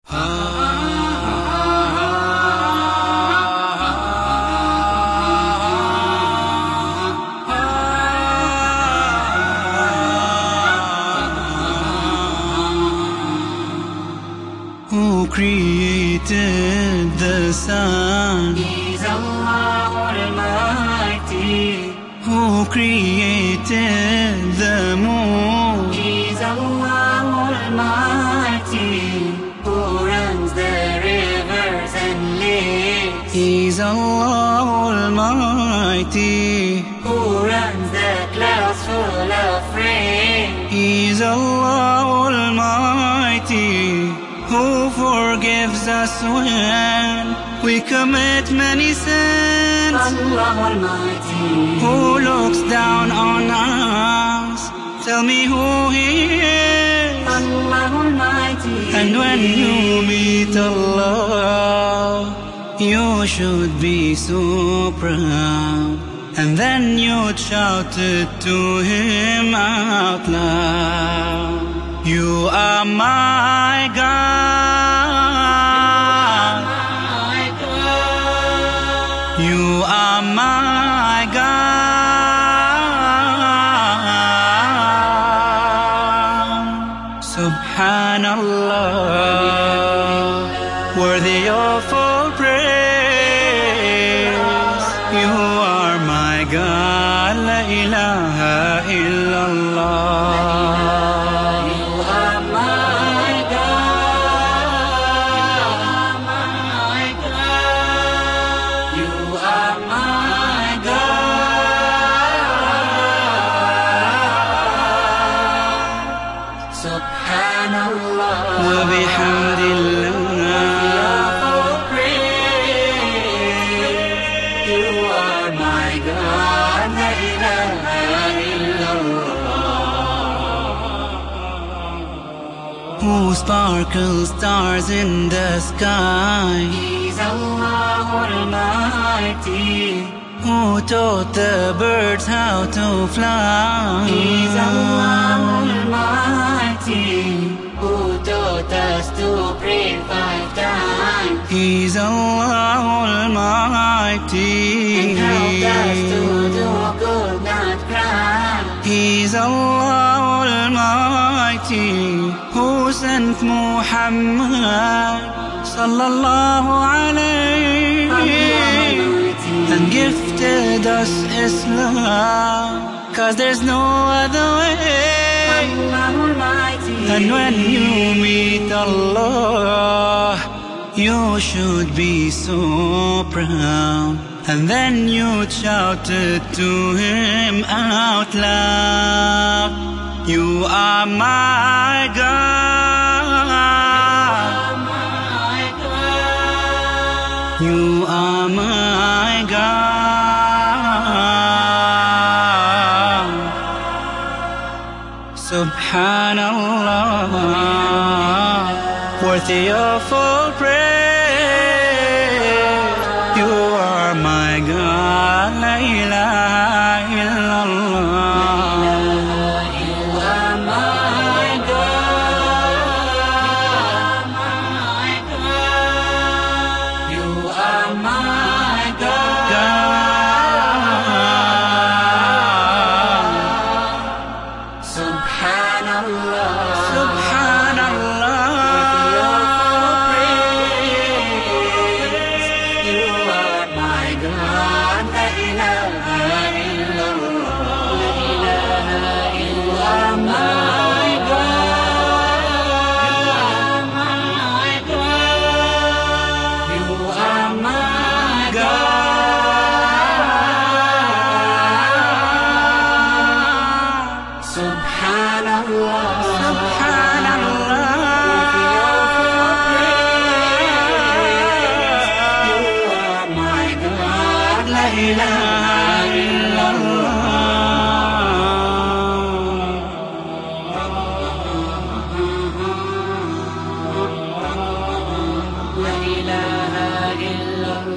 Who created the sun? He's Allah Almighty. Who created the moon? He's Allah Almighty. Who runs the rivers and lakes? He's Allah Almighty. Who runs the clouds full of rain? He's Allah Almighty. Who forgives us when we commit many sins? Allah Almighty. Who looks down on us? Tell me who He is. Allah Almighty. And when you meet Allah, you should be so proud. And then you'd shout it to Him out loud. You are my God. You are my God. Subhanallah, worthy of all praise. You are my God, la ilaha illallah. Subhanallah wa bihamdillah. You are my God, la ilaha illallah. Who sparkles stars in the sky? He's Allah Almighty. Who taught the birds how to fly? He's Allah Almighty. Who taught us to pray 5 times? He's Allah Almighty. And helped us to do good, not crime. He's Allah Almighty. Who sent Muhammad sallallahu alayhi and gifted us Islam, 'cause there's no other way. And when you meet Allah, you should be so proud. And then you shout it to Him out loud. You are my God. You are my God. Subhanallah, worthy of all praise. You are my God, la ilaha illallah. La ilaha illallah.